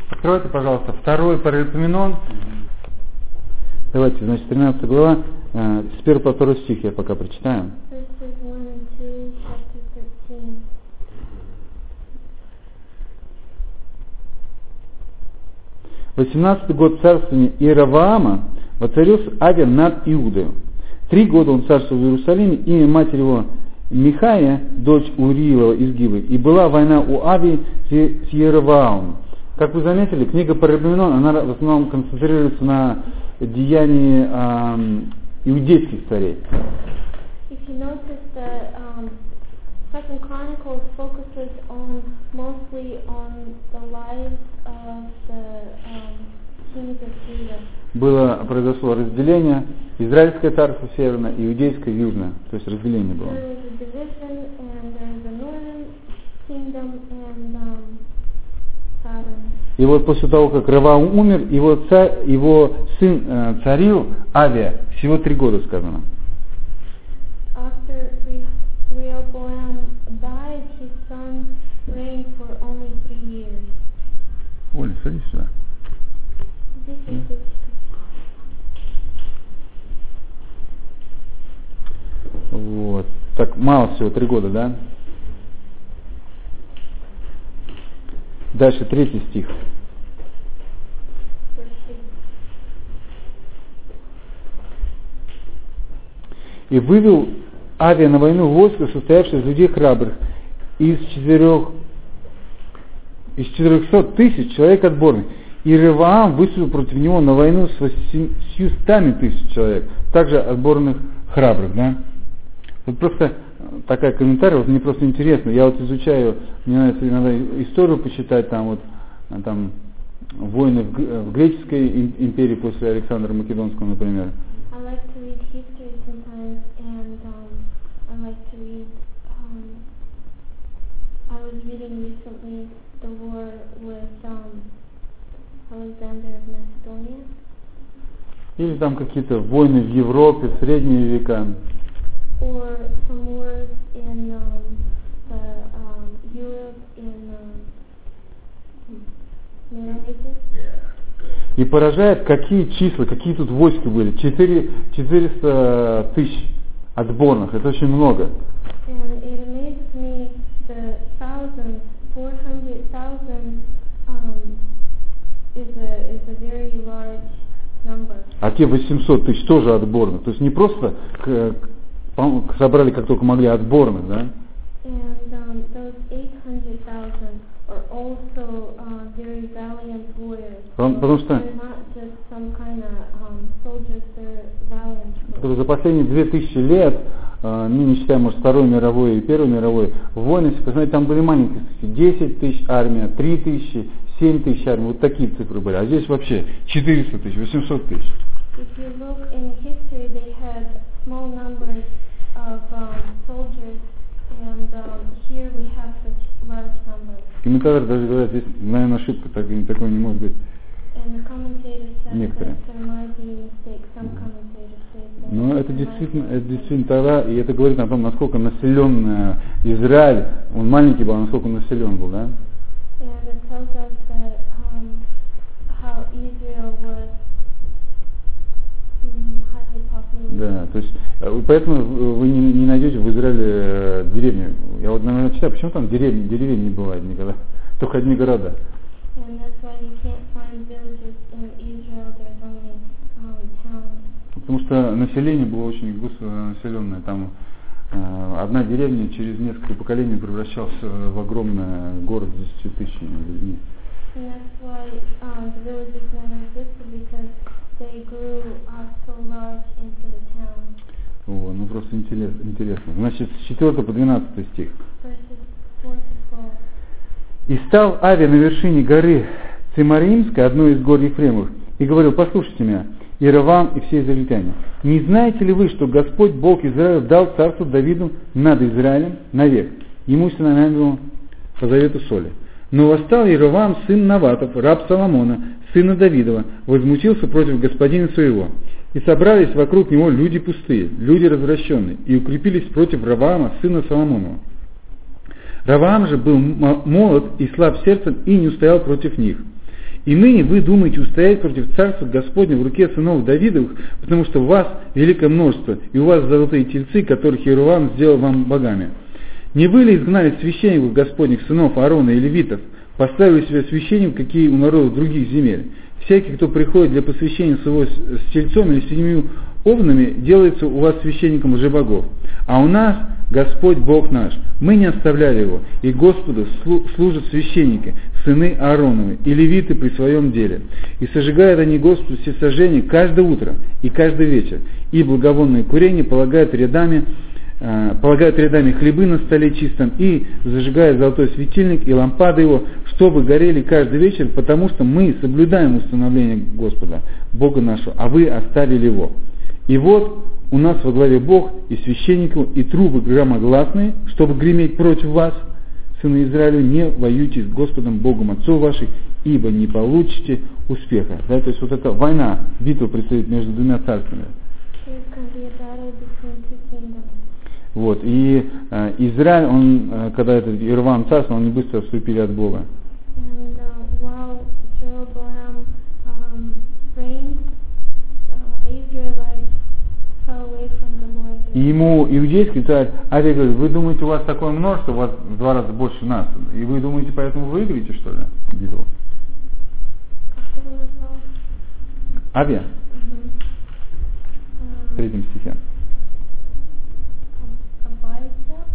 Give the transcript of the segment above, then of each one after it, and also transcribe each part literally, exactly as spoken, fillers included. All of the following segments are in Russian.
Откройте, пожалуйста, второй Паралипоменон. Давайте, значит, тринадцатая глава, э, с первого по второй стих я пока прочитаю. восемнадцатый год царствования Иеровоама воцарился Авия над Иудою. Три года он царствовал в Иерусалиме, имя матери его Михая, дочь Уриилова из Гивы, и была война у Авии с Иеровоамом. Как вы заметили, книга Паралипоменон, она в основном концентрируется на деянии эм, иудейских царей. If you notice that um, Second Chronicles focuses on mostly on the lives of the um, kings of Judah. Было, произошло разделение, Израильское царство северное, иудейское южное, то есть разделение было. There was a division, and there was a northern kingdom and um, southern. И вот после того, как Ровоам умер, его, царь, его сын э, царил, Авия, всего три года сказано. After Rehoboam died, his son reigned for only three years. Оля, садись сюда. This is the Вот. Так, мало всего, три года, да? Дальше, третий стих. И вывел Авия на войну войско, состоявшее из людей храбрых, из четырех, из четырехсот тысяч человек отборных. И Иеровоам выступил против него на войну с восьмистами тысяч человек, также отборных храбрых, да? Вот просто такая комментарий, вот мне просто интересно, я вот изучаю, мне нравится иногда историю почитать, там вот, там, войны в, в греческой империи после Александра Македонского, например. I like to read history sometimes, and um, I like to read, um, I was reading recently the war with um, Alexander of Macedonia. Или там какие-то войны в Европе, в средние века. Or some wars in um, the, um, Europe in um, Middle Ages. И поражает, какие числа, какие тут войска были. четыреста тысяч отборных, это очень много. And it amazes me the thousands, four hundred thousand um, is a is a very large number. А те восемьсот тысяч тоже отборных. То есть не просто к, к, собрали как только могли отборных, да? And um, those eight hundred thousand are also uh, very valiant warriors. Потому, потому что they're not just some kind of um, soldiers, they're valiant warriors. За последние две тысячи лет, ну не считая, может, Второй мировой и Первой мировой, войны, если посмотреть, там были маленькие цифры, десять тысяч армия, три тысячи, семь тысяч армий, вот такие цифры были, а здесь вообще четыреста тысяч, восемьсот тысяч. If you look in history, they had small numbers of um, soldiers, and um, here we have such large numbers. Комментаторы даже говорят, здесь, наверное, ошибка, так, такой не может быть. And the commentators said Некоторые. that there might be a mistake. Some commentators say that. Но это действительно, это действительно тогда, и это говорит о том, насколько населен Израиль, он маленький был, а насколько населен был, да? And it tells us that um, how Israel was um, highly populated. Да, то есть, поэтому вы не, не найдете в Израиле деревню. Я вот, наверное, читаю, почему там деревни, деревень не бывает никогда, только одни города. And that's why you can't find villages in Israel. There's only um, towns. Потому что население было очень густонаселенное. Там э, одна деревня через несколько поколений превращалась в огромный город с десятью тысячами людьми. And that's why um, the villages never existed, because they grew up so large into the town. О, ну просто интересно, интересно. Значит, с четвёртого по двенадцатый стих. Verses four to twelve. «И стал Авия на вершине горы Цимаримской, одной из гор Ефремовых, и говорил: послушайте меня, Иеровоам и все израильтяне, не знаете ли вы, что Господь Бог Израиля дал царство Давиду над Израилем навек, ему сыновьям по завету соли? Но восстал Иеровоам, сын Наватов, раб Соломона, сына Давидова, возмутился против господина своего. И собрались вокруг него люди пустые, люди развращенные, и укрепились против Ровоама, сына Соломонова. Ровоам же был молод и слаб сердцем, и не устоял против них. И ныне вы думаете устоять против царства Господня в руке сынов Давидовых, потому что у вас великое множество, и у вас золотые тельцы, которых Иеровоам сделал вам богами. Не вы ли изгнали священников Господних, сынов Аарона и левитов, поставили себе священников, какие у народов других земель? Всякий, кто приходит для посвящения своего с тельцом или с семью овнами, делается у вас священником лжебогов. А у нас Господь Бог наш, мы не оставляли его, и Господу служат священники, сыны Аароновы и левиты при своем деле. И сожигают они Господу всесожжение каждое утро и каждый вечер, и благовонное курение полагают рядами, э, полагают рядами хлебы на столе чистом, и зажигают золотой светильник и лампады его, чтобы горели каждый вечер, потому что мы соблюдаем установление Господа, Бога нашего, а вы оставили его. И вот у нас во главе Бог и священников, и трубы громогласные, чтобы греметь против вас, сыны Израиля, не воюйте с Господом Богом отцов ваших, ибо не получите успеха. Да, то есть вот эта война, битва предстоит между двумя царствами. Вот, и э, Израиль, он, э, когда этот Иеровоам царствовал, они быстро отступили от Бога. And, uh, while Jeroboam, um, reigned, uh, Israelites fell away from the Lord. И ему иудейский царь Авия говорит: вы думаете, у вас такое множество, у вас в два раза больше нас, и вы думаете, поэтому выиграете, что ли, битву? Как ты его назвал? Авия, Mm-hmm. в третьем стихе. Abijah?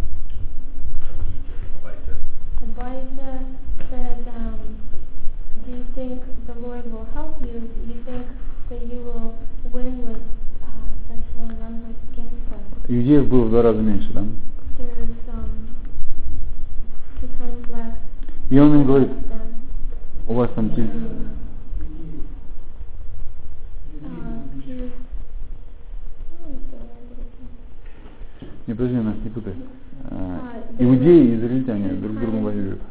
Abijah said, um, do you think the Lord will help you? Do you think that you will win with uh, such low numbers against us? Иудеев было в два раза меньше, да? There is um, two times less. И он им говорит: than, у вас там тельцы. uh, Jews. Не, подожди, нас не путай. А, иудеи и израильтяне друг с другом воюют.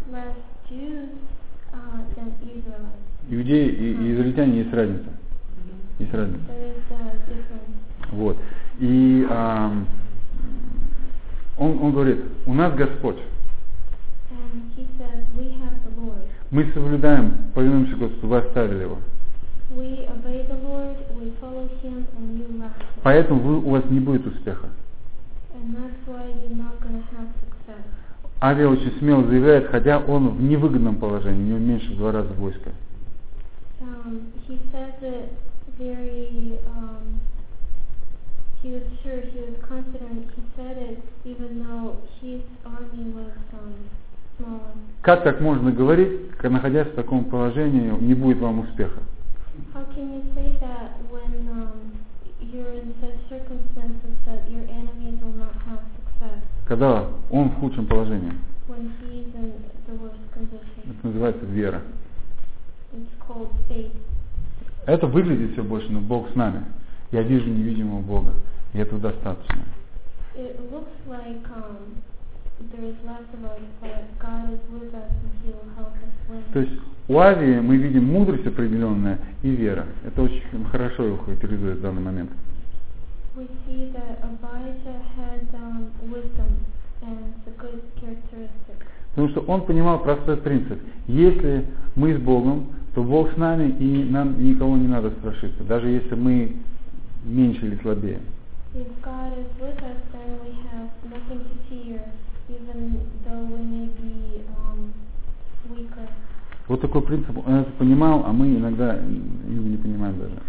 Иудеи и, и израильтяне есть разница. Есть разница. Вот. И а, он, он говорит: у нас Господь. Мы соблюдаем, повинуемся Господу, вы оставили его. Поэтому вы, у вас не будет успеха. Авия очень смело заявляет, хотя он в невыгодном положении, у него меньше в два раза войска. Um, he says it very, um, he was sure, he was confident, he said it even though his army was um, smaller. Как так можно говорить, когда, находясь в таком положении, не будет вам успеха? How can you say that when um, you're in such circumstances that your enemies will not have success? Когда он в худшем положении. When he's in the worst condition. Это называется вера. It's called faith. Это выглядит все больше, но Бог с нами. Я вижу невидимого Бога, и этого достаточно. It looks like um, there is less of us, but God is with us and He will help us win. То есть у Авии мы видим мудрость определенная и вера. Это очень хорошо его характеризует в данный момент. We see that Abijah had um, wisdom, and it's a good characteristic. Потому что он понимал простой принцип. Если мы с Богом, то Бог с нами, и нам никого не надо страшиться, даже если мы меньше или слабее. If God is with us, then we have nothing to fear, even though we may be um, weaker. Вот такой принцип он это понимал, а мы иногда его не понимаем даже.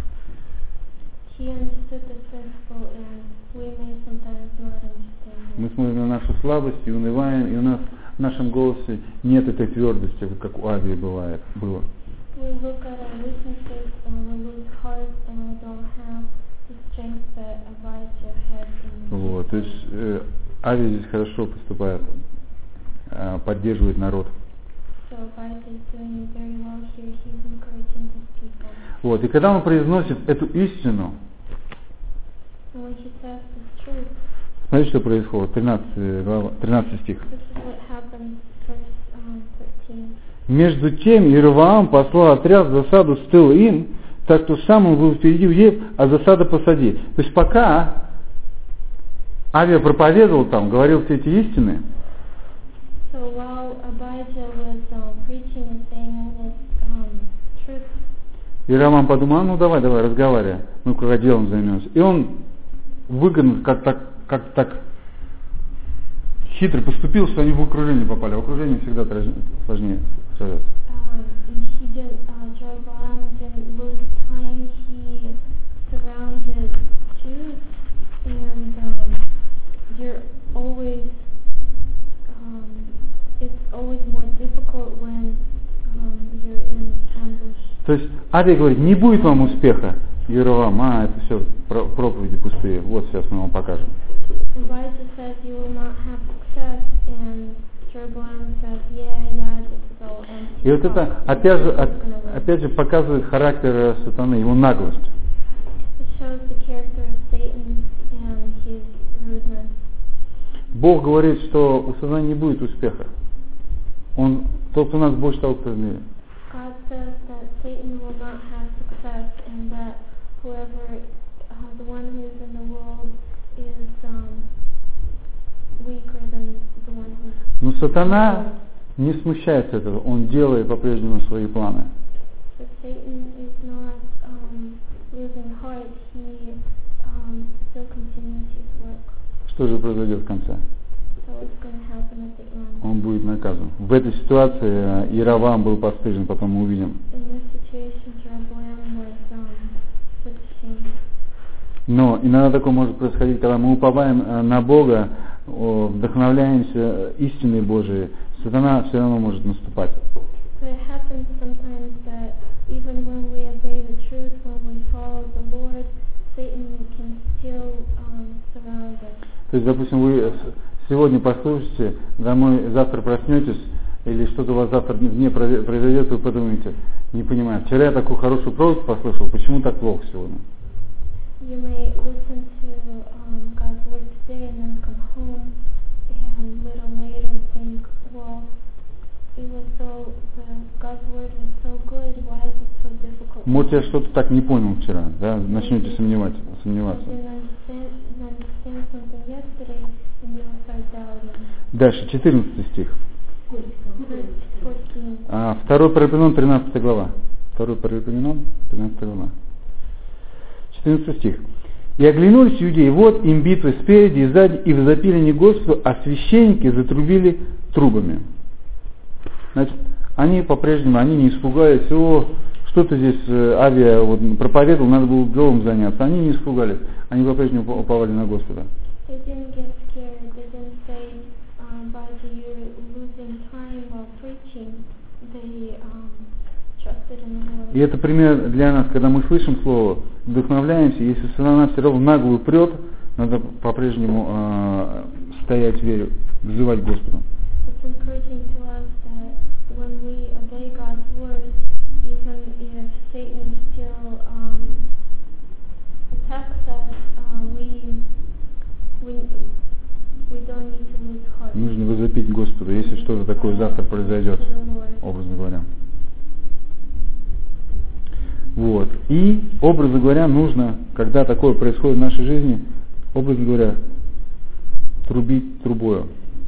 He understood this principle, and we may sometimes not understand it. Мы смотрим на нашу слабость и унываем, и у нас в нашем голосе нет этой твердости, как у Авии бывает, было. We look at our weaknesses and we lose heart, and we don't have the strength that Abijah had in his Вот, то есть э, Авия здесь хорошо поступает, э, поддерживает народ. So Abijah is doing very well here. He's encouraging his people. Вот, и когда он произносит эту истину, And when he says this truth, смотрите, что происходит, тринадцатый, глава, тринадцатый стих. this is what happens, verse um, thirteen. Между тем Иеровоам послал отряд в засаду с тыла им, так что сам он был впереди иудеев, а засада позади. То есть пока Авия проповедовал там, говорил все эти истины, So while Abijah was um, preaching and saying all this um, truth И Равам подумал, а ну давай, давай, разговаривай, мы когда делом займемся. И он выгодно, как так, как так хитро поступил, что они в окружение попали. В окружение всегда сложнее сражаться. Um, and he didn't, uh, Jeroboam didn't lose time. He surrounded Jews, and um, you're always, um, it's always more difficult when um, you're in ambush. То есть Авия говорит, не будет вам успеха, Еровоам, а это все проповеди пустые, вот сейчас мы вам покажем. Elijah says you will not have success, and Jeroboam says, yeah, yeah, this is all empty. И вот это опять же, опять же показывает характер сатаны, его наглость. It shows the character of Satan and his rudeness. Бог говорит, что у сатаны не будет успеха. Он, тот, кто нас больше того, кто в мире. God says that Satan will not have success, and that whoever, uh, the one who is in the world, is um, weaker than the one who is. Но сатана не смущается этого, он делает по-прежнему свои планы. But Satan is not um, losing heart. He um, still continues his work. Что же произойдет в конце? So it's going to happen at the end. Он будет наказан. В этой ситуации Иеровоам был постыжен, потом мы увидим. In this situation, Jeroboam was um, put to shame. Но иногда такое может происходить, когда мы уповаем на Бога, вдохновляемся истиной Божией, сатана все равно может наступать. But it happens sometimes that even when we obey the truth, when we follow the Lord, Satan can still um, surround us. То есть, допустим, вы сегодня послушаете, домой завтра проснетесь, или что-то у вас завтра в дне произойдет, вы подумаете, не понимаю, вчера я такую хорошую проповедь послушал, почему так плохо сегодня? You may listen to um, God's word today and then come home and a little later think, well, it was so, the, God's word was so good, why is it so difficult? Может, я что-то так не понял вчера, да, начнете сомневать, сомневаться. You didn't understand, understand something yesterday and you'll start doubting. Дальше, четырнадцатый стих. fourteen. А, второй Паралипоменон, тринадцатая глава. Второй Паралипоменон, тринадцатая глава. четырнадцатый стих. «И оглянулись иудеи, вот им битвы спереди и сзади, и возопили не Господу, а священники затрубили трубами». Значит, они по-прежнему, они не испугались, о, что-то здесь Авия вот, проповедовал, надо было делом заняться. Они не испугались, они по-прежнему уповали на Господа. They didn't get scared. They didn't say, um, Baji, you're losing time while preaching. They um, trusted in the Lord. И это пример для нас, когда мы слышим слово, вдохновляемся, если сатана все равно наглую прет, надо по-прежнему э, стоять в вере, взывать Господу. It's encouraging to us that when we obey God's word, even if Satan still um, attacks us, uh, we, we we don't need to lose heart. Нужно возопить Господу, если что-то такое завтра произойдет, образно говоря. Вот. И, образно говоря, нужно, когда такое происходит в нашей жизни, образно говоря, трубить трубою.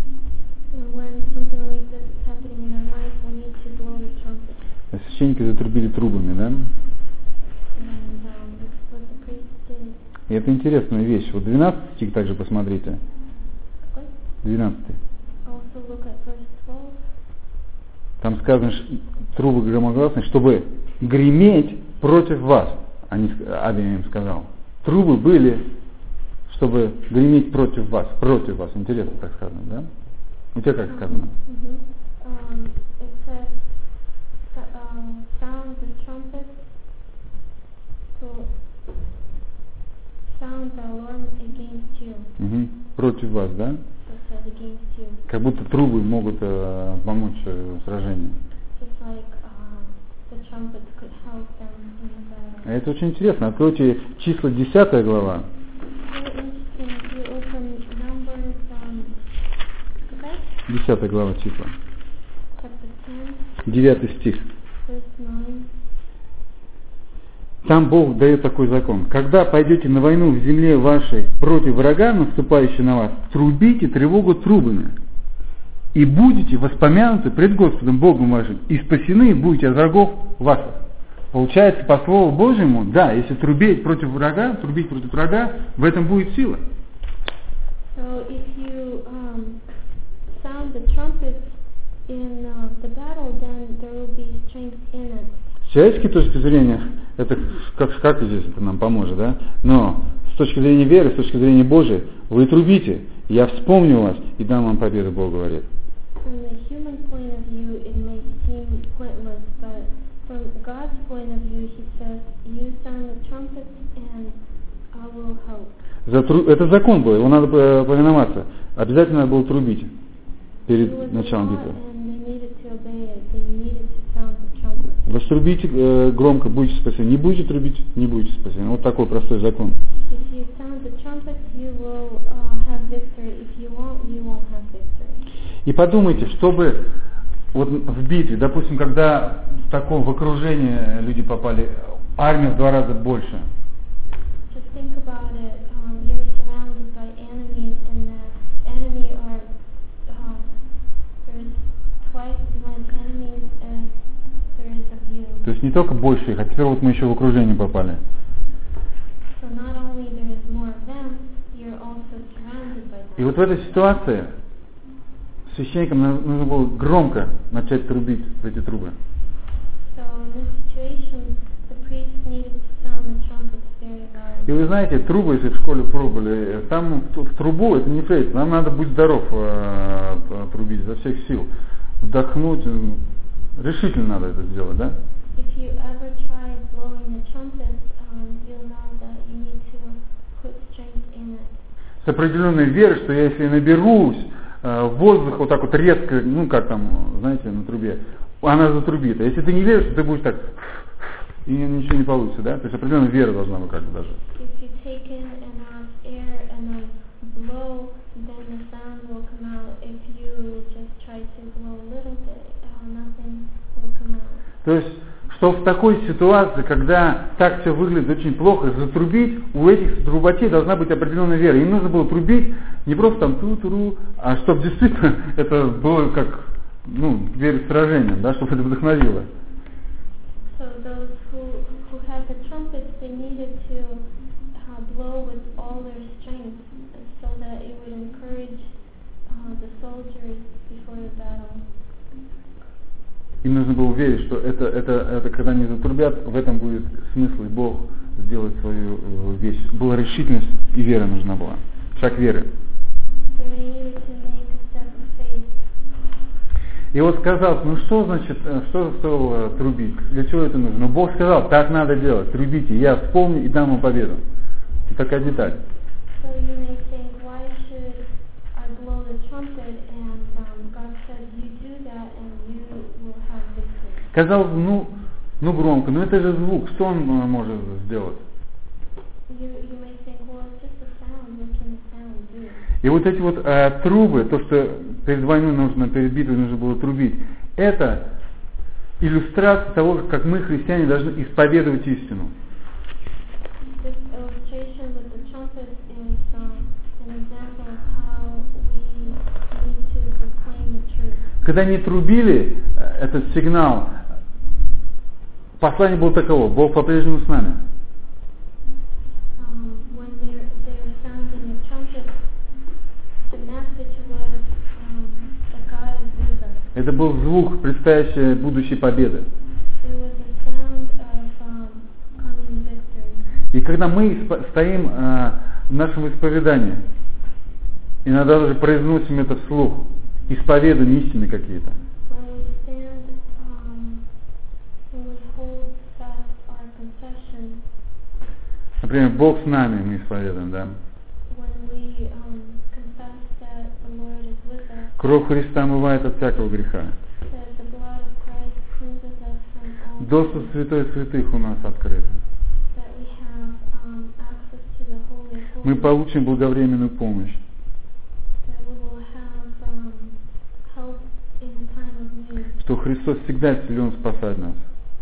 Священники затрубили трубами, да? И это интересная вещь. Вот двенадцатый стих также посмотрите. двенадцатый. Там сказано, трубы громогласные, чтобы греметь против вас. Они, Авия им сказал. Трубы были, чтобы греметь против вас. Против вас. Интересно так сказано, да? У тебя как сказано? Угу. Против вас, да? Как будто трубы могут э, помочь э, сражению. А это очень интересно. Откройте числа десятая глава. Десятая глава числа. Девятый стих. Там Бог дает такой закон. Когда пойдете на войну в земле вашей против врага, наступающего на вас, трубите тревогу трубами. И будете воспомянуты пред Господом Богом вашим, и спасены будете от врагов ваших. получается, по Слову Божьему, да, если трубить против врага, трубить против врага, в этом будет сила. So if you um, sound the trumpet in uh, the battle, then there will be strength in it. С человеческой точки зрения, это как, как здесь это нам поможет, да? Но с точки зрения веры, с точки зрения Божией, вы трубите, я вспомню вас и дам вам победу, Бог говорит. From the human point of view, it may seem pointless, but from God's point of view, He says, "You sound the trumpet, and I will help." За тру... Это закон был, его надо повиноваться. Обязательно надо было трубить перед началом битвы. Вострубите э, громко, будете спасены. Не будете трубить, не будете спасены. Вот такой простой закон. И подумайте, чтобы вот в битве, допустим, когда в таком в окружении люди попали, армия в два раза больше. То есть не только больше их, а теперь вот мы еще в окружение попали. И вот в этой ситуации священникам нужно было громко начать трубить в эти трубы. И вы знаете, трубы, если в школе пробовали, там в трубу, это не флейт, нам надо быть здоров э, трубить изо всех сил. Вдохнуть, решительно надо это сделать, да? С определенной верой, что я если наберусь э, воздух вот так вот резко, ну как там, знаете, на трубе, она затрубит. А если ты не веришь, то ты будешь так, и ничего не получится, да? То есть определенная вера должна быть как бы даже. То есть, что в такой ситуации, когда так все выглядит очень плохо, затрубить, у этих трубачей должна быть определенная вера. Им нужно было трубить не просто там ту-туру, а чтобы действительно это было как, ну, перед сражением, да, чтобы это вдохновило. So those who, who had the trumpets, they needed to uh, blow with all their strength so that it would encourage uh, the soldiers before the battle. Им нужно было верить, что это, это, это когда они затрубят, в этом будет смысл, и Бог сделает свою э, вещь. Была решительность и вера нужна была. Шаг веры. И вот сказал, ну что значит, что стоило трубить? Для чего это нужно? Ну Бог сказал, так надо делать, трубите, я вспомню и дам вам победу. Вот такая деталь. Казалось, ну, ну громко, но это же звук, что он uh, может сделать? И вот эти вот uh, трубы, то, что перед войной нужно, перед битвой нужно было трубить, это иллюстрация того, как мы, христиане, должны исповедовать истину. Когда они трубили этот сигнал, послание было таково: Бог по-прежнему с нами. Это был звук предстоящей будущей победы. И когда мы стоим э, в нашем исповедании, иногда даже произносим это вслух, исповедуем истины какие-то. Например, Бог с нами, мы исповедуем, да? Кровь Христа омывает от всякого греха. Доступ в святой святых у нас открыт. Мы получим благовременную помощь. Что Христос всегда силен спасать нас.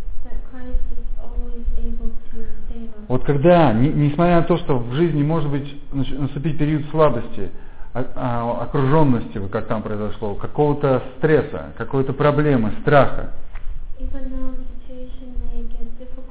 Вот когда, не, несмотря на то, что в жизни может быть наступить период слабости, а, а, окруженности, как там произошло, какого-то стресса, какой-то проблемы, страха,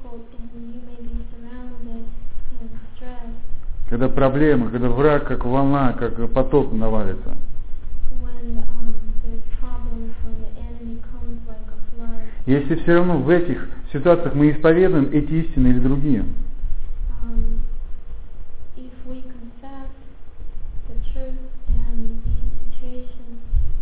когда проблемы, когда враг как волна, как потоп навалится. when um, there's problems, when the enemy comes like a flood, Если все равно в этих ситуациях мы исповедуем эти истины или другие, um, if we confess the truth and these situations,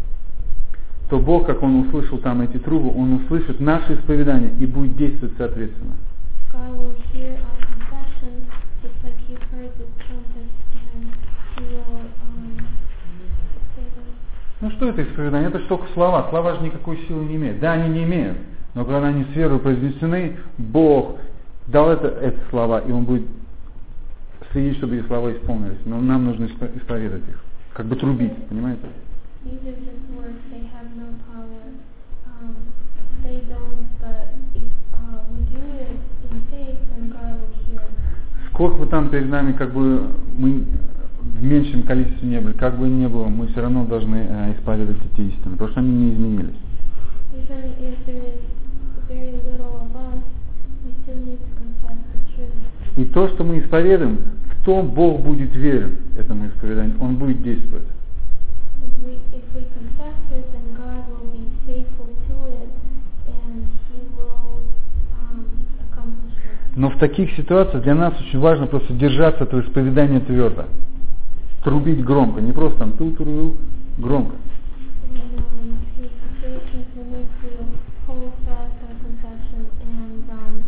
то Бог, как Он услышал там эти трубы, Он услышит наше исповедание и будет действовать соответственно. God will hear our confession just like He heard the trumpet, and He will um, say that. Ну что это исповедание? Это же только слова. Слова же никакой силы не имеют. Да, они не имеют. Но когда они с верой произнесены, Бог дал это, эти слова, и Он будет следить, чтобы эти слова исполнились. Но нам нужно исповедать их. Как бы трубить, понимаете? These are just words, they have no power. Um, they don't, but if uh, we do it in faith, then God will hear. Сколько бы там перед нами, как бы мы в меньшем количестве не были, как бы ни было, мы все равно должны э, исповедовать эти истины, потому что они не изменились. Even if there is very little of us, we still need to confess the truth. И то, что мы исповедуем, в том Бог будет верен этому исповеданию, Он будет действовать. And we, if we confess it, then God will be faithful to it, and He will um, accomplish it. Но в таких ситуациях для нас очень важно просто держаться этого исповедания твердо. Трубить громко, не просто там ту-туру, громко. And um, in situations we need to hold fast our confession and um,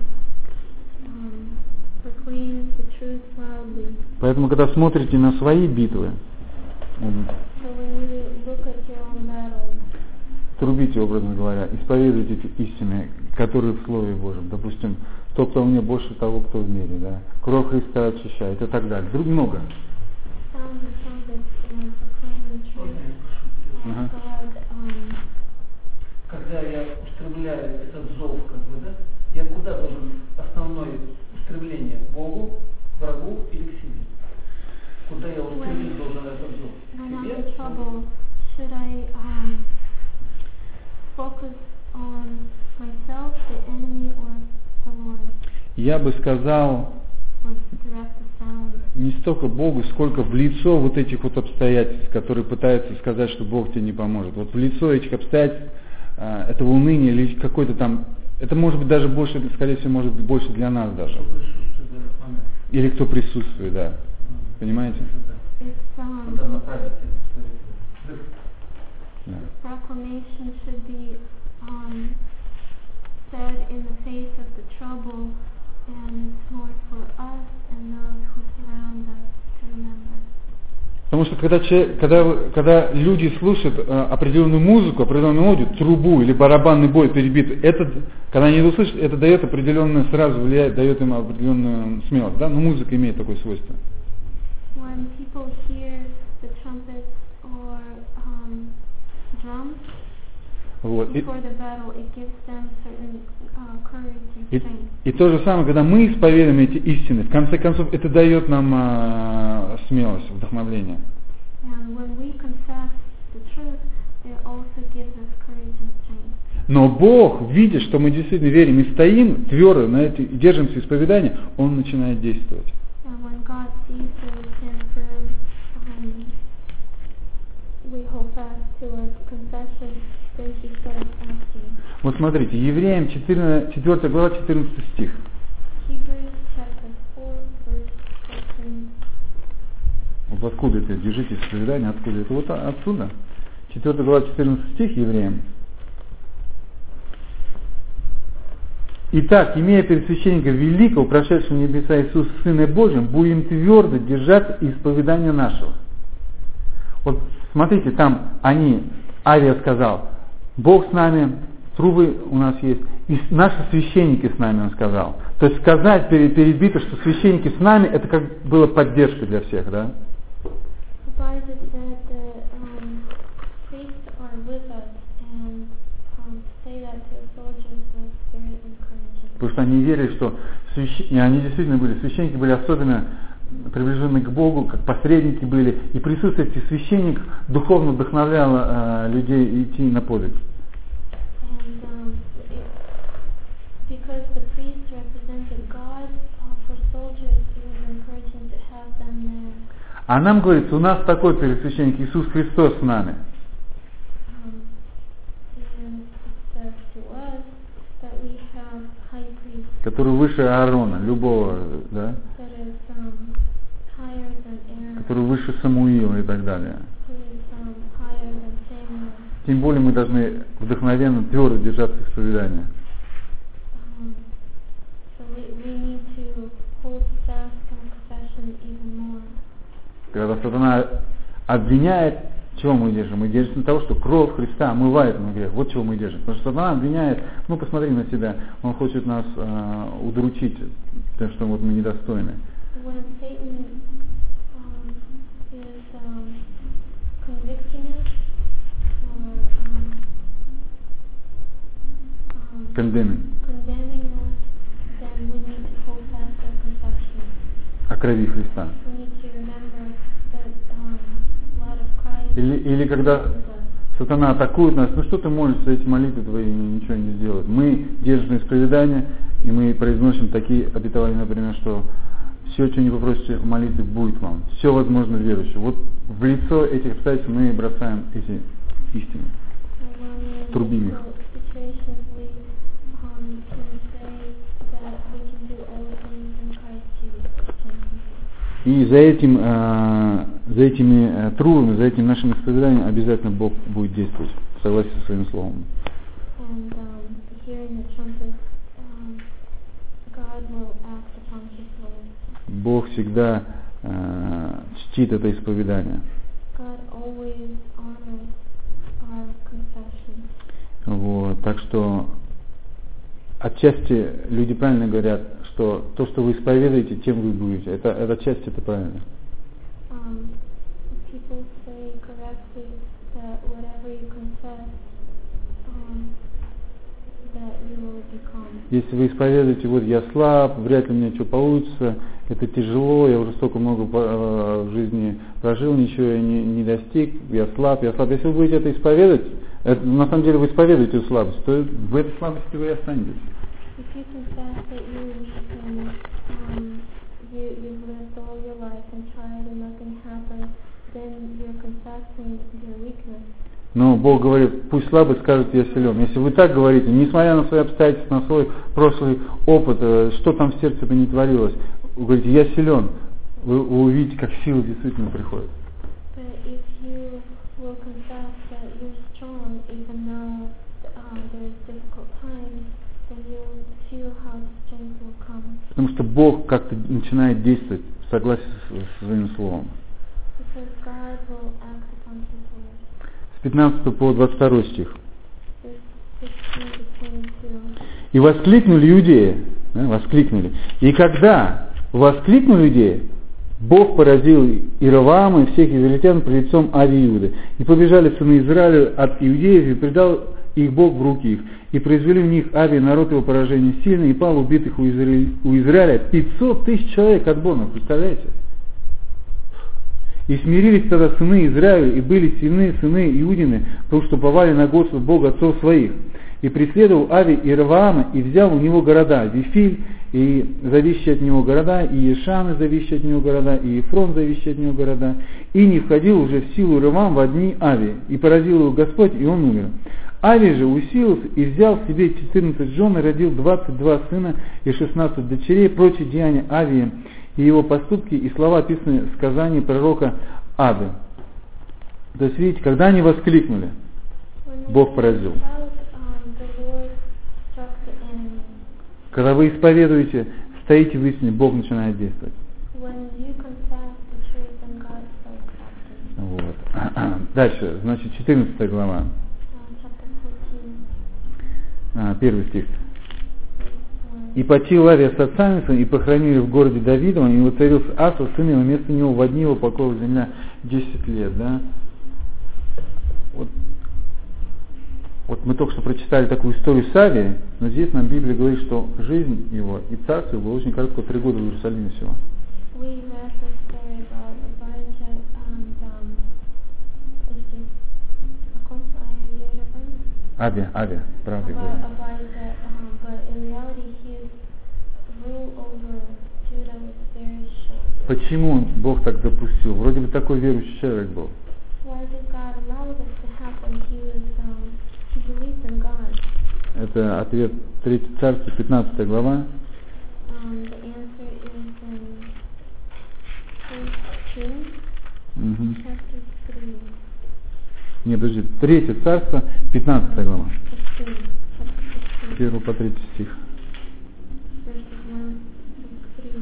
um, proclaim the truth loudly. Поэтому, когда смотрите на свои битвы, So when you look at your own battles, трубите, образно говоря, исповедуйте эти истины, которые в Слове Божьем. Допустим, тот, кто у меня больше того, кто в мире, да? Кровь Христа очищает и так далее. Друг много. sound the trumpets and proclaim the truth of Ага. God. Um, Когда я устремляю этот зов, как бы, да, я куда должен основное устремление? К Богу, врагу или к себе? Куда я устремить должен этот зов? when К I'm себе? in trouble, should I um, focus on myself, the enemy, or the Lord, Я бы сказал, or direct the sound? не столько Богу, сколько в лицо вот этих вот обстоятельств, которые пытаются сказать, что Бог тебе не поможет. Вот в лицо этих обстоятельств, э, этого уныния или какой-то там, это может быть даже больше, скорее всего, может быть больше для нас даже. Присутствует в этот момент. Или кто присутствует, да. Понимаете? It's um, Куда направить это? Да. proclamation should be um, said in the face of the trouble, and it's more for us and those who surround us to remember. Потому что когда, человек, когда, вы- когда люди слушают э, определенную музыку, определенную мелодию, трубу или барабанный бой перебитый, это, когда они это услышат, это дает определенное, сразу влияет, дает им определенную смелость. Да? Но музыка имеет такое свойство. When people hear the trumpets or um, drums Вот. И, before the battle, it gives them certain uh, courage and и, strength. и то же самое, когда мы исповедуем эти истины, в конце концов, это дает нам э, смелость, вдохновление. And when we confess the truth, it also gives us courage and strength. Но Бог, видя, что мы действительно верим и стоим твердо на эти, и держимся исповедания, Он начинает действовать. And when God sees that we stand firm, um, we hold fast to our confession, then He starts acting. Вот смотрите, Евреям четвёртая глава, четырнадцатый стих. Hebrews chapter four, verse fourteen. Вот откуда это? Держите исповедание, откуда это? Вот отсюда. четвёртая глава, четырнадцатый стих Евреям. Итак, имея перед священником великого, прошедшего небеса Иисуса, Сына Божьим, будем твердо держаться исповедания нашего. Вот смотрите, там они, Авия сказал, Бог с нами, трубы у нас есть, и наши священники с нами, он сказал. То есть сказать перед, перед битвой, что священники с нами, это как было поддержка для всех, да? The Bible said that um, priests are with us, and um, to say that to the soldiers was very encouraging. Потому что они верили, что священники, они действительно были, священники были особенно приближены к Богу, как посредники были, и присутствие этих священников духовно вдохновляло э, людей идти на подвиг. And um, it, because the priests represented God, uh, for soldiers it was encouraging to have them there А нам говорится, у нас такой первосвященник, Иисус Христос с нами. Um, and it says to us that we have high priest Который выше Аарона, любого, да? that is um, higher than Aaron, Который выше Самуила и так далее. who is um, higher than Samuel. Тем более мы должны вдохновенно, твердо держаться исповедания. Um, so we, we need to hold fast our confession even more. Когда сатана обвиняет, чего мы держим? Мы держимся на того, что кровь Христа омывает на грех. Вот чего мы держим. Потому что сатана обвиняет, ну посмотри на себя, он хочет нас э, удручить, тем, что вот мы недостойны. When Satan um, is um, convicting us or um, um, Condemning. condemning us, then we need to hold fast our confession. О крови Христа. We need to remember that um, blood of Christ. Или, или когда сатана атакует нас, ну что ты молишься, эти молитвы твои ничего не сделают. Мы держим исповедание, и мы произносим такие обетования, например, что все, что не попросите в молитве, будет вам. Все возможно верующим. Вот в лицо этих обстоятельств мы бросаем эти истины. Трубим их. И за этим, э, за этими э, трубами, за этим нашим исповеданием обязательно Бог будет действовать в согласии со своим словом. And, um, hearing the trumpet, um, God will act upon His word. Бог всегда э, чтит это исповедание. God always honors our confession. Вот, так что отчасти люди правильно говорят, что то, что вы исповедуете, тем вы будете. Это, это отчасти это правильно. Um, people say correctly that whatever you confess, um, that you will become. Если вы исповедуете, вот я слаб, вряд ли у меня что получится, это тяжело, я уже столько много в жизни прожил, ничего я не, не достиг, я слаб, я слаб. Если вы будете это исповедовать, это, на самом деле вы исповедуете эту слабость, то в этой слабости вы и останетесь. If you confess that you're weak and um, you, you've lived all your life and tried and nothing happened, then you're confessing your weakness. Но Бог говорит, пусть слабый скажет, я силен. Если вы так говорите, несмотря на свои обстоятельства, на свой прошлый опыт, что там в сердце бы не творилось, вы говорите, я силен, вы, вы увидите, как сила действительно приходит. But if you will confess that you're strong, even though um, there's difficult times, then you'll feel how the strength will come. Потому что Бог как-то начинает действовать в согласии со своим словом. Because God will act upon His word. С пятнадцатого по двадцать второй стих. fifteen to twenty-two. И воскликнули иудеи, да, воскликнули. И когда воскликнули иудеи, Бог поразил Иеровоама и всех израильтян пред лицом Ави Иуды. И побежали сыны Израиля от иудеев, и предал их Бог в руки их. И произвели в них Ави народ его поражение сильно, и пало убитых у, Израиля, у Израиля пятьсот тысяч человек отборных, представляете? И смирились тогда сыны Израиля, и были сильны сыны Иудины, потому что уповали на Господа Бога отцов своих. И преследовал Ави Иеровоама, и взял у него города, Вифиль, и зависящие от него города, и Ешан, зависящие от него города, и Ефрон, зависящие от него города, и не входил уже в силу Иеровоам во дни Ави, и поразил его Господь, и он умер. Ави же усилился и взял себе четырнадцать жен, и родил двадцать два сына и шестнадцать дочерей, прочие деяния Авии, и его поступки, и слова, описанные в сказании пророка Ады. То есть, видите, когда они воскликнули, Бог поразил. Когда вы исповедуете, стоите в истине, Бог начинает действовать. Вот. Дальше, значит, четырнадцатая глава. А, первый стих. «И почил Авия с отцами своими, и похоронили в городе Давидовом, и воцарился Аса, сын его, вместо него в одни его покоя земля десять лет». Да? Вот. Вот мы только что прочитали такую историю с Авией, но здесь нам Библия говорит, что жизнь его и царство его было очень короткое, три года в Иерусалиме всего. Авия, Авия, правда говорю. почему Бог так допустил? Вроде бы такой верующий человек был. Why did God allow this to happen? He was, um, he believed in God. Это ответ третье царство, пятнадцатая глава. Um, the answer is in First Kings, Угу. chapter three. Не, подожди, третье царство, пятнадцатая глава. Fifteen, chapter fifteen, Первый по третий стих. verses one to three.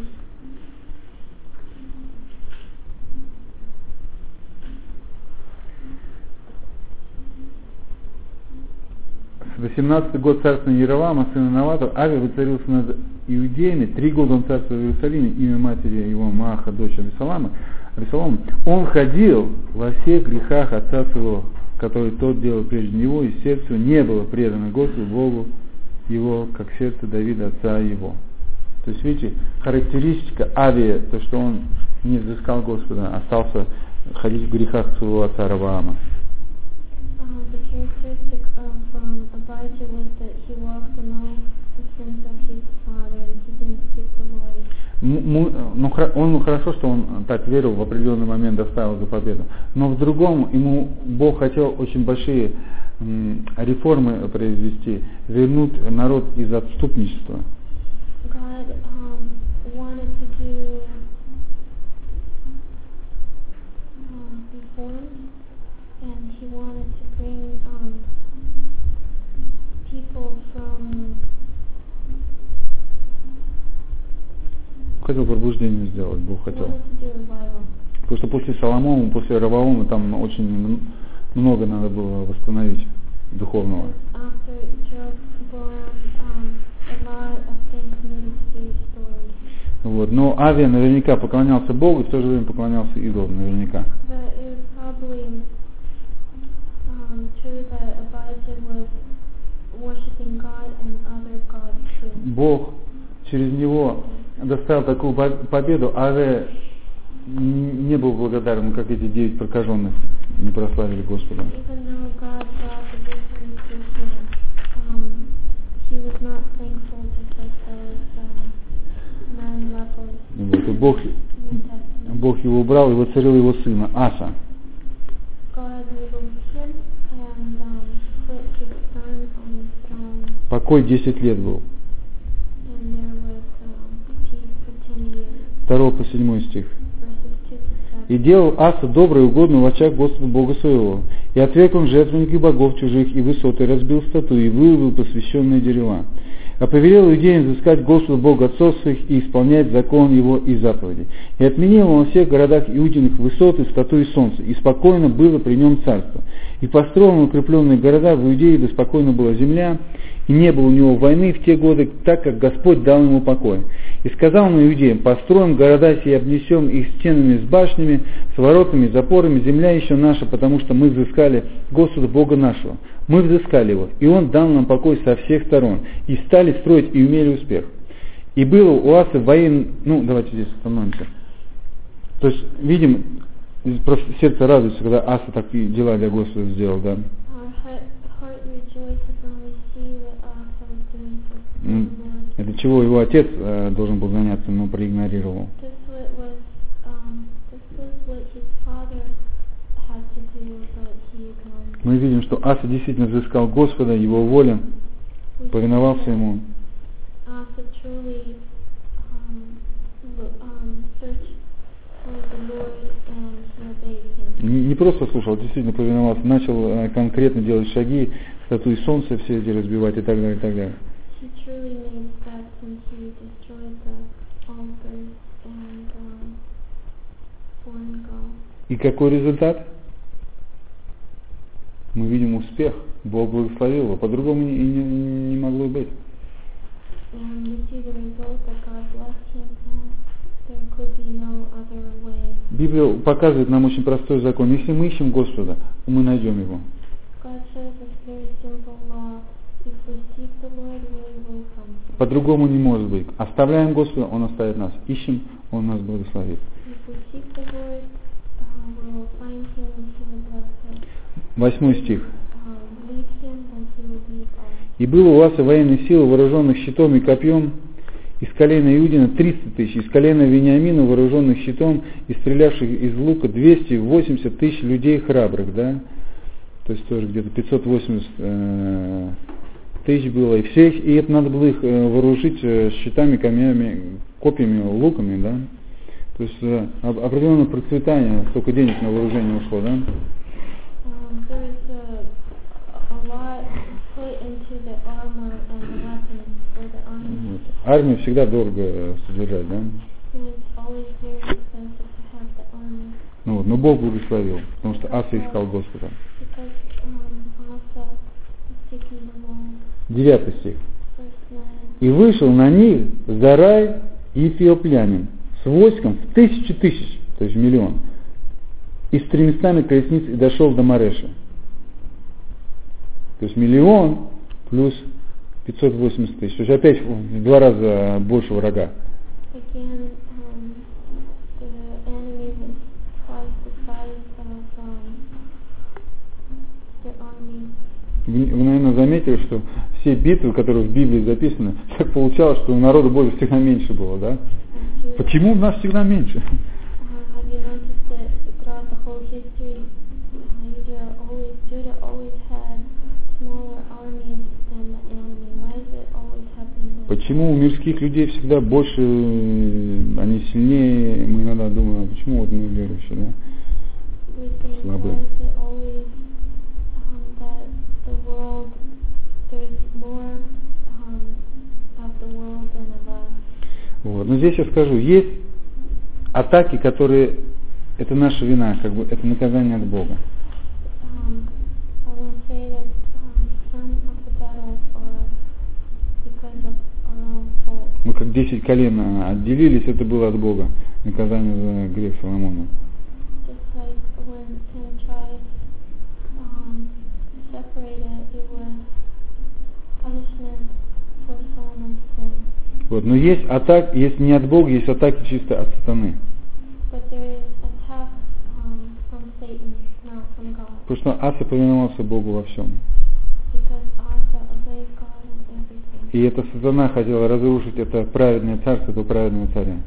восемнадцатый год царствования Яровама, сына Навата, Авия воцарился над иудеями, три года он царствовал в Иерусалиме, имя матери его Мааха, дочь Авесолома. Авесолом. Он ходил во всех грехах отца своего, который тот делал прежде него, и сердце его не было предано Господу Богу его, как сердце Давида, отца его. То есть, видите, характеристика Авия, то, что он не взыскал Господа, остался ходить в грехах своего отца Раваама. Uh, the characteristic of um, Abijah was that he walked in all the sins of his father and he didn't seek the Lord. Ну, он хорошо, что он так верил, в определенный момент доставил за победу. Но в другом ему Бог хотел очень большие м, реформы произвести, вернуть народ из отступничества. God um, wanted to do uh, reforms, and he wanted to bring um, people from Хотел пробуждение сделать, Бог хотел. wanted to do revival. Потому что после Соломона, после Раваома там очень много надо было восстановить духовного. After Jeroboam, um, a lot of things needed to be restored. Вот. Но Авия наверняка поклонялся Богу и в то же время поклонялся идолам, наверняка. But it was probably um, true that Abijah was worshiping God and other gods too. Бог через него доставил такую победу, Авия не был благодарен, как эти девять прокаженных не прославили Господа. Even though God brought the victory to him, um, he was not thankful just like those um, nine lepers Вот. И Бог, in the Testament. Бог его убрал и воцарил его сына Аса. God removed him and um, put his son on the throne, Покой десять лет был. and there was um, peace for ten years. второй по седьмой стих. Verses two to seven. И делал Аса доброе и угодное в очах Господа Бога своего. И отверг он жертвенники богов чужих, и высоты разбил статуи, и вырубил посвященные дерева. А повелел иудеям взыскать Господу Бога отцов своих и исполнять закон его и заповеди. И отменил он во всех городах Иудиных высоты, статуи солнца, и спокойно было при нем царство. И построил он укрепленные города в Иудее, да спокойно была земля, и не было у него войны в те годы, так как Господь дал ему покой. И сказал он иудеям: построим города сии, обнесем их стенами с башнями, с воротами, запорами, земля еще наша, потому что мы взыскали Господа Бога нашего. Мы взыскали его, и он дал нам покой со всех сторон. И стали строить, и имели успех. И было у Асы воен... Ну, давайте здесь остановимся. То есть, видим, просто сердце радуется, когда Аса такие дела для Господа сделал, да. Our heart, heart rejoices when we see what Asa was doing for the М. Lord. Это чего его отец э, должен был заняться, но проигнорировал. This what was um, this was what his father had to do, but he ignored. Мы видим, что Аса действительно взыскал Господа, его воле, We повиновался see that ему. Asa truly um, lo- um, searched for the Lord and he obeyed him. Не, не просто слушал, действительно повиновался, начал э, конкретно делать шаги, статуи солнца все эти разбивать и так далее, и так далее. He truly made steps and he destroyed the altars and um, foreign gods. И какой результат? Мы видим успех. Бог благословил его. По-другому и не, не, не могло быть. And we see the result that God blessed him and there could be no other way. Библия показывает нам очень простой закон. Если мы ищем Господа, мы найдем Его. God shows us a very simple law. If we seek the Lord, we will find him. По-другому не может быть. Оставляем Господа, Он оставит нас. Ищем, Он нас благословит. If we seek the Lord, uh, we will find him and he will bless us. Восьмой стих. Um, leave him and he will leave us. И было у Аса военные силы, вооруженных щитом и копьем, из колена Иудина триста тысяч, из колена Вениамина, вооруженных щитом и стрелявших из лука двести восемьдесят тысяч людей храбрых, да, то есть тоже где-то пятьсот восемьдесят э, тысяч было, и все их, и это надо было их э, вооружить э, щитами, камнями, копьями, луками, да, то есть э, определенное процветание, столько денег на вооружение ушло, да. Вот. Армию всегда дорого содержать, да? Ну, вот, но Бог благословил, потому что Аса искал Господа. Девятый стих. И вышел на них Зарай Ефиоплянин с войском в тысячи тысяч, то есть миллион, и с тремястами колесниц и дошел до Мареша. То есть миллион плюс пятьсот восемьдесят тысяч. То есть опять в два раза больше врага. Вы, вы, наверное, заметили, что все битвы, которые в Библии записаны, так получалось, что у народа Божьего всегда меньше было, да? Почему у нас всегда меньше? Почему у мирских людей всегда больше, они сильнее, мы иногда думаем, а почему вот мы верующие, да? Слабые. Вот. Но здесь я скажу, есть атаки, которые, это наша вина, как бы это наказание от Бога. Мы как десять колен отделились, это было от Бога, наказание за грех Соломона. Вот. Но есть атаки, есть не от Бога, есть атаки чисто от сатаны. Потому что Аса повиновался Богу во всем. И эта сатана хотела разрушить это праведное царство, этого праведного царя.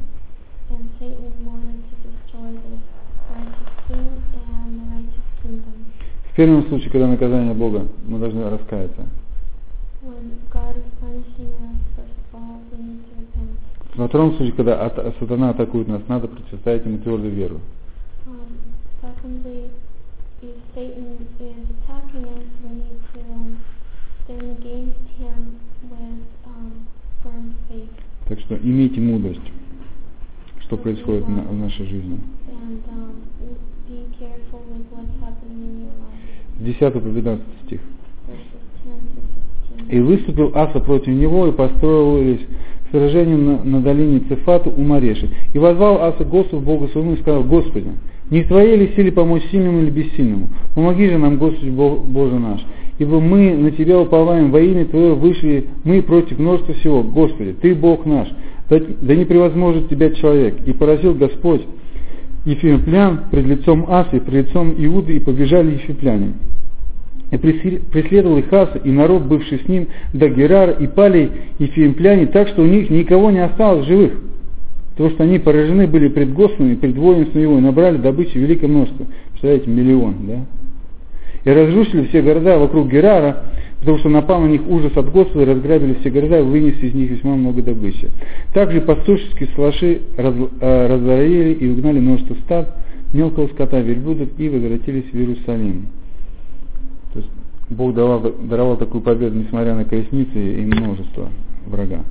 В первом случае, когда наказание Бога, мы должны раскаяться. Во втором случае, когда от, сатана атакует нас, надо противостоять ему твердой верой. Так что имейте мудрость, что происходит на, в нашей жизни. С десятого по пятнадцатый стих. И выступил Аса против него, и построились к сражению на, на долине Цефату у Мареши. И возвал Аса Господу Богу своему и сказал: Господи, не в Твоей ли силе помочь сильному или бессильному? Помоги же нам, Господи Бог, Боже наш. Ибо мы на Тебя уповаем, во имя Твое вышли мы против множества всего. Господи, Ты Бог наш, да, да не превозможет Тебя человек. И поразил Господь ефиоплян пред лицом Асы, пред лицом Иуды, и побежали ефиопляне. И преследовал их Аса, и народ, бывший с ним, до Герара, и пали ефиопляне так, что у них никого не осталось живых. Потому что они поражены были пред Господом и пред воинством его, и набрали добычи великое множество. Представляете, миллион, да? И разрушили все города вокруг Герара, потому что напал на них ужас от Господа, и разграбили все города, и вынесли из них весьма много добычи. Также пастушеские слаши раз, э, разорили и угнали множество стад, мелкого скота, верблюдов, и возвратились в Иерусалим. То есть Бог давал, даровал такую победу, несмотря на колесницы и множество врага.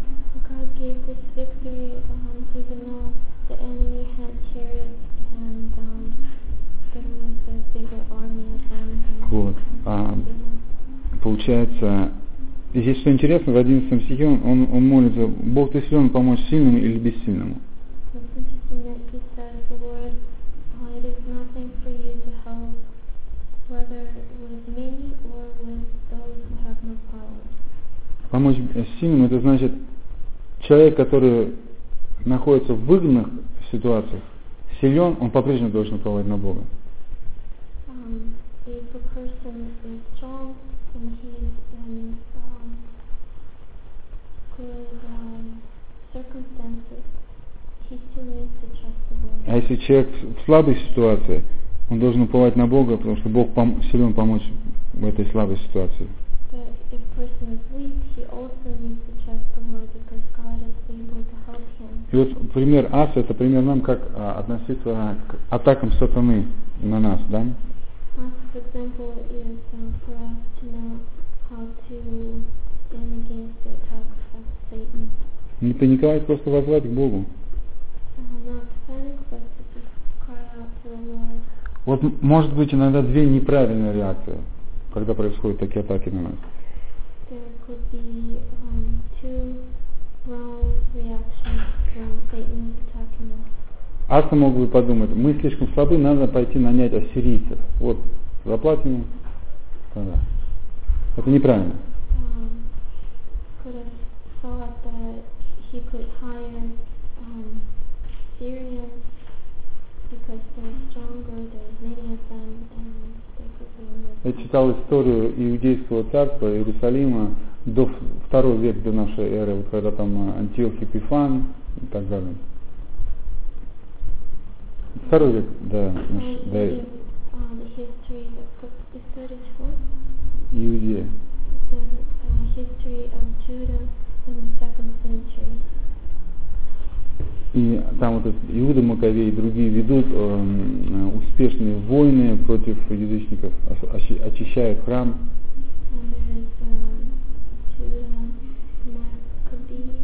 Вот. А, получается, здесь что интересно, в одиннадцатом стихе он, он, он молится: Бог, Ты силен помочь сильному или бессильному? Помочь сильному — это значит, человек, который находится в выгодных ситуациях, силен, он по-прежнему должен уповать на Бога. circumstances, he still needs to trust the Lord. А если человек в слабой ситуации, он должен уповать на Бога, потому что Бог пом- силен помочь в этой слабой ситуации. But if a person is weak, he also needs to trust the Lord because God is able to help him. И вот пример Аса, это пример нам, как а, относиться к атакам сатаны на нас, да? Asa's example is uh, for us to know how to stand against the attacks of Satan. Не паниковать, просто воззвать к Богу. Uh, not to panic, but to just cry out to the Lord. Вот м- может быть иногда две неправильные реакции, когда происходят такие атаки на нас. There could be um, two wrong reactions when Satan is attacking us. Аса мог бы подумать, мы слишком слабы, надо пойти нанять ассирийцев. Вот, заплатим им, тогда. Это неправильно. Um, could have thought that he could hire um, Syrians because they're stronger, there's many of them, and they could be Я in читал историю Иудейского царства Иерусалима до в- второй век до нашей эры, вот когда там Антиох Епифан и так далее. Второй век, да, наш, the, да, uh, the history of the third is what? Иудея. The uh, history of Judah in the second century. И там вот этот Иуда Маковей и другие ведут э, успешные войны против язычников, ос- очи- очищают храм. And there is um, Judah Maccabees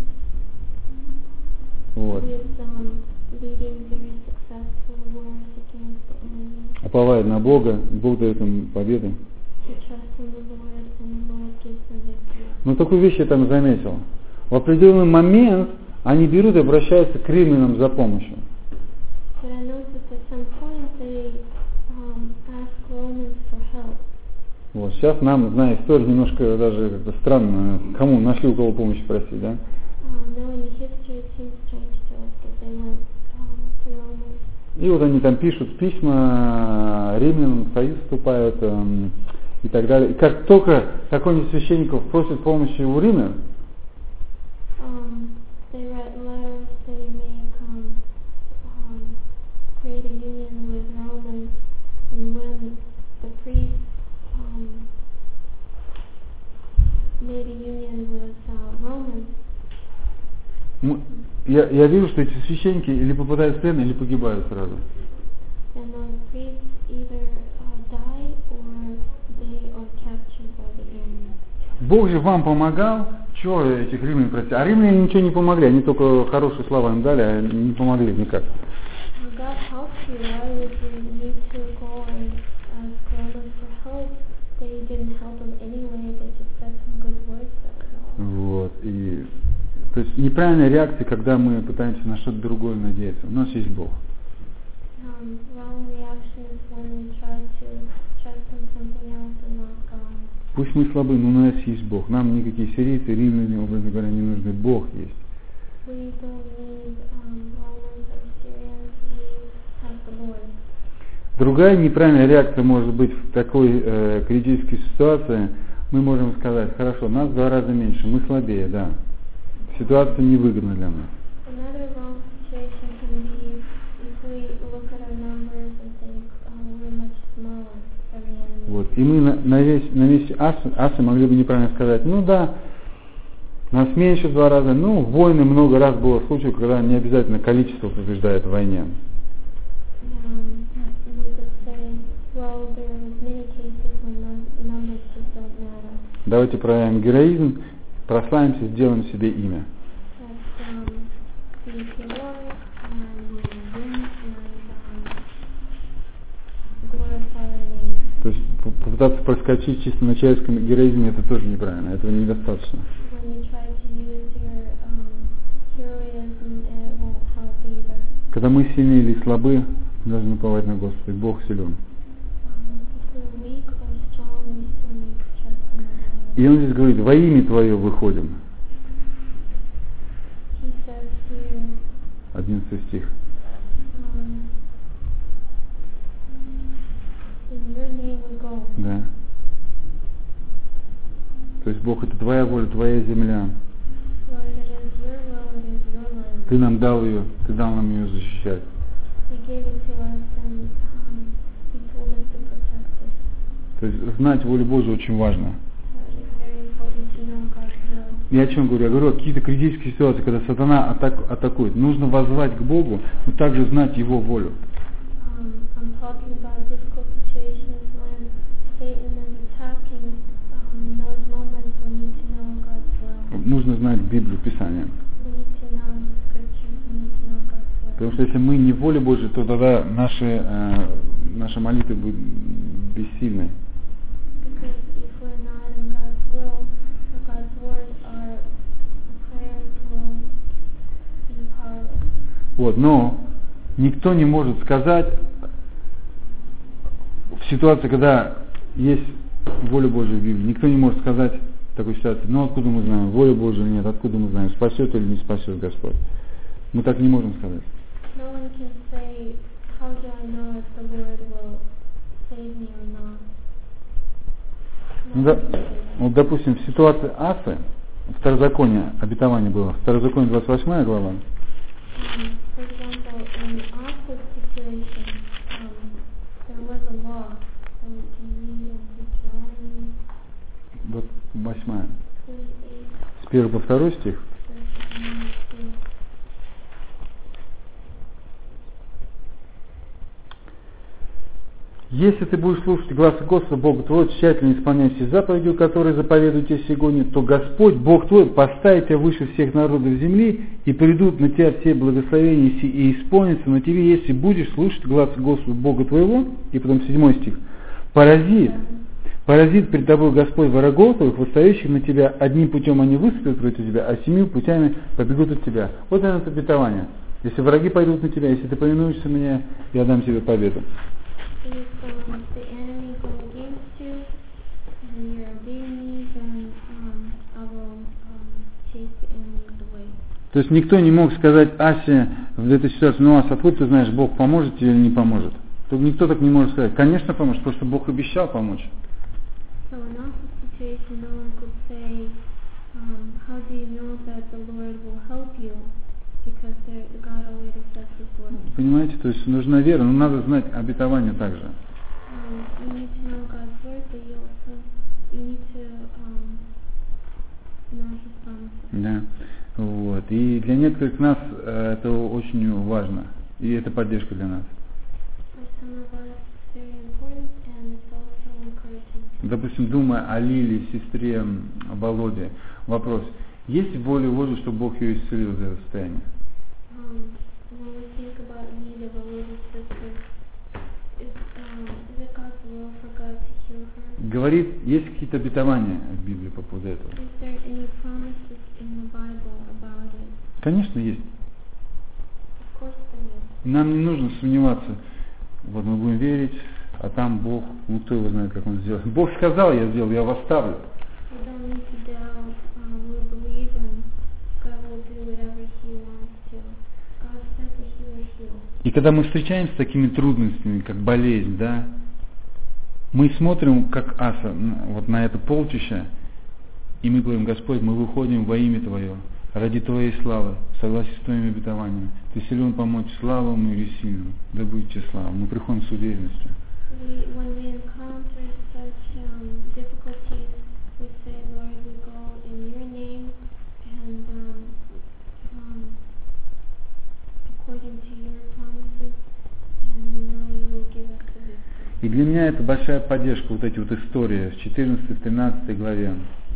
Вот. who is um, leading very successful wars against the enemy. Уповают на Бога, Бог дает им победы. They trust in the Lord, and the Lord gives them victory. Но такую вещь я там заметил. В определенный момент они берут и обращаются к римлянам за помощью. But I noticed at some point they um, ask Romans for help. Вот. Сейчас нам, зная историю, немножко даже как-то странно, кому нашли у кого помощи просить, да? Uh, knowing the history, it seems strange to us that they went um, to Romans. И вот они там пишут письма римлянам, в союз вступают эм, и так далее. И как только какой-нибудь священников просит помощи у римлян, Um, they write letters, they make um, um, create a union with Romans, and when the priests um, made a union with uh, Romans, м- я, я вижу, что эти священники или попадают в плен, или погибают сразу. then those priests either uh, die or they are captured by the enemy. Бог же вам помогал, чего этих римлян просить? А римляне ничего не помогли, они только хорошие слова им дали, а не помогли никак. When God helps you, why would you need to go and ask Romans for help? They didn't help them anyway, they just said some good words that was all. Вот. И, то есть неправильная реакция, когда мы пытаемся на что-то другое надеяться. У нас есть Бог. Um, wrong reaction is when we try to trust in something else and not God. Пусть мы слабы, но у нас есть Бог. Нам никакие сирийцы, римляне, образно говоря, не нужны. Бог есть. We don't need um, Romans or Syrians, we have the Lord. Другая неправильная реакция может быть в такой э, критической ситуации. Мы можем сказать, хорошо, нас в два раза меньше, мы слабее, да. Ситуация невыгодна для нас. Another wrong situation can be if we look at our numbers and think oh, we're much smaller than the enemy. Вот. И мы на, на, весь, на месте асы, асы могли бы неправильно сказать, ну да, нас меньше в два раза, ну войны много раз было случаев, когда не обязательно количество побеждает в войне. Um, we could say, well, there was many cases when num- numbers just don't matter. Давайте проявим героизм, прославимся, сделаем себе имя. Let's um, be heroic and we win and um, glorify our name. То есть п- попытаться проскочить чисто на человеческом героизме, это тоже неправильно, этого недостаточно. When you try to use your um, heroism, it won't help either. Когда мы сильны или слабы, мы должны уповать на Господа. Бог силен. Um, if we're weak or strong, we still need to trust in the Lord. И он здесь говорит, во имя Твое выходим. He says here, одиннадцатый стих. um, in your name we go. Да. То есть Бог, это Твоя воля, Твоя земля. Lord, it is your will, it is your Ты нам дал ее, Ты дал нам ее защищать. He gave it to us and um, He told us to protect it. То есть знать волю Божию очень важно. So it's very important to know God's will. Я о чем говорю? Я говорю о какие-то критические ситуации, когда сатана атак, атакует. Нужно воззвать к Богу, но также знать Его волю. Um, I'm talking about difficult situations when Satan is attacking. Um, in those moments we need to know God's will. Нужно знать Библию, Писание. We need to know the scriptures. We need to know God's will. Потому что если мы не в воле Божьей, то тогда наши, э, наши молитвы будут бессильны. Because if we're not in God's will, or God's word, our prayers will be powerless. Вот, но никто не может сказать в ситуации, когда есть воля Божья в Библии, никто не может сказать в такой ситуации, ну откуда мы знаем, воля Божья или нет, откуда мы знаем, спасет или не спасет Господь. Мы так не можем сказать. No one can say, how do I know if the Lord will save me or not? Ну, да, вот, допустим, в ситуации Асы, в Второзаконии обетование было, в Второзаконии двадцать восьмая глава, Um, for example, in Asa's situation, um, there was a law that we can read in Deuteronomy вот восьмая, twenty-eight, с первого по второй стих. verses one and two. Если ты будешь слушать глаз Господа Бога твоего, тщательно исполнять все заповеди, которые заповедуют тебе сегодня, то Господь, Бог твой, поставит тебя выше всех народов земли, и придут на тебя все благословения и исполнятся на тебе, если будешь слушать глаз Господа Бога твоего. И потом седьмой стих. Поразит, поразит пред тобой Господь врагов твоих, восстающих на тебя. Одним путем они выступят против тебя, а семью путями побегут от тебя. Вот это обетование. Если враги пойдут на тебя, если ты повинуешься мне, я дам тебе победу. If um, the enemy go against you and you're obeying me, then um, I will um, chase the enemies away. То есть никто не мог сказать Асе в этой ситуации, ну Аса, откуда ты знаешь, Бог поможет тебе или не поможет? То никто так не может сказать. Конечно поможет, потому что Бог обещал помочь. So in Asa's situation, no one could say, um, how do you know that the Lord will help you? Because there, God already says His word. Понимаете, то есть нужна вера, но надо знать обетование также. Um, you need to know God's word, but you also you need to um, know His promises. Да. Вот. И для некоторых нас э, это очень важно. И это поддержка для нас. For some of us, it's very important, and it's also encouraging. Допустим, думая о Лиле, сестре Володе, вопрос. Есть воля Божья, чтобы Бог ее исцелил из этого состояния? Um, when we think about Lila, Volodya's sister, is, um, is it God's will for God to heal her? Говорит, есть какие-то обетования в Библии по поводу этого? Is there any promises in the Bible about it? Конечно, есть. Of course there is. Нам не нужно сомневаться. Вот мы будем верить, а там Бог, ну кто его знает, как он сделает. Бог сказал, я сделал, я вас оставлю. We don't need to doubt. Uh, we believe and God will do whatever He wants to. God said that He will heal. И когда мы встречаемся с такими трудностями, как болезнь, да, мы смотрим, как Аса, вот на это полчища, и мы говорим, Господь, мы выходим во имя Твое, ради Твоей славы, в согласии с Твоими обетованиями. Ты силен помочь слабому или сильному, да будет Тебе слава. Мы приходим с уверенностью. We, when we encounter such um, difficulties, we say, Lord, we go in Your name, and um, um, according to Your promises, and we know You will give us the victory. И для меня это большая поддержка, вот эти вот истории в четырнадцатой-тринадцатой главе.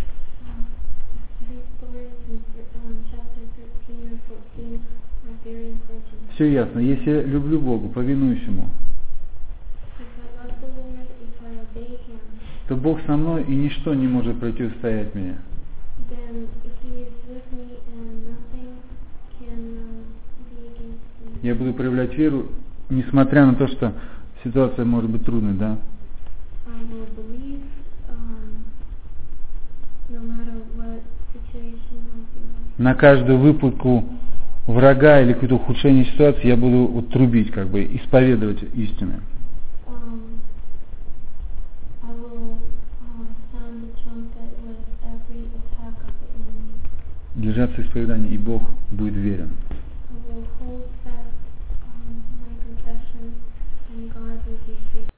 These stories in um, chapter thirteen or fourteen are very encouraging. Все ясно. Если я люблю Бога, повинуюсь Ему, If I love the Lord, if I obey Him, то Бог со мной, и ничто не может противостоять мне. then He is with me, and nothing can um, be against me. Я буду проявлять веру, несмотря на то, что ситуация может быть трудной, да? I will believe, um, no matter what situation might be like. На каждую выпадку врага или какое-то ухудшение ситуации я буду вот трубить, как бы, исповедовать истины. Um, I will um, sound the trumpet with every attack of the enemy. Держаться исповедания, и Бог будет верен.